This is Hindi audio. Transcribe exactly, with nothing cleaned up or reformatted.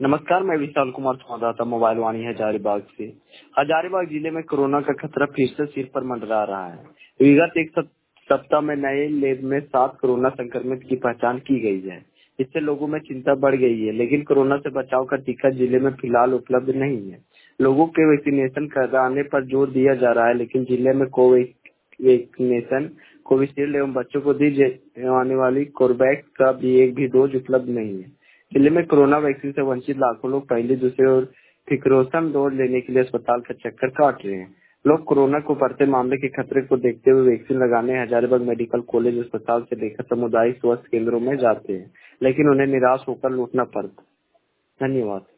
नमस्कार, मैं विशाल कुमार संवाददाता मोबाइल वाणी हजारीबाग से। हजारीबाग जिले में कोरोना का खतरा फिर से सिर पर मंडरा रहा है। विगत एक सप- सप्ताह में नए लैब में सात कोरोना संक्रमित की पहचान की गई है। इससे लोगों में चिंता बढ़ गई है, लेकिन कोरोना से बचाव का टीका जिले में फिलहाल उपलब्ध नहीं है। लोगों के वैक्सीनेशन कराने पर जोर दिया जा रहा है, लेकिन जिले में कोवैक्सीनेशन, कोविशील्ड एवं बच्चों को दी जाने वाली कोर्बेवैक्स का भी एक भी डोज उपलब्ध नहीं है। जिले में कोरोना वैक्सीन से वंचित लाखों लोग पहले, दूसरे और फिक्रोसन डोज लेने के लिए अस्पताल का चक्कर काट रहे हैं। लोग कोरोना को बढ़ते मामले के खतरे को देखते हुए वैक्सीन लगाने हजारीबाग मेडिकल कॉलेज अस्पताल से लेकर सामुदायिक स्वास्थ्य केंद्रों में जाते हैं, लेकिन उन्हें निराश होकर लौटना पड़ता है। धन्यवाद।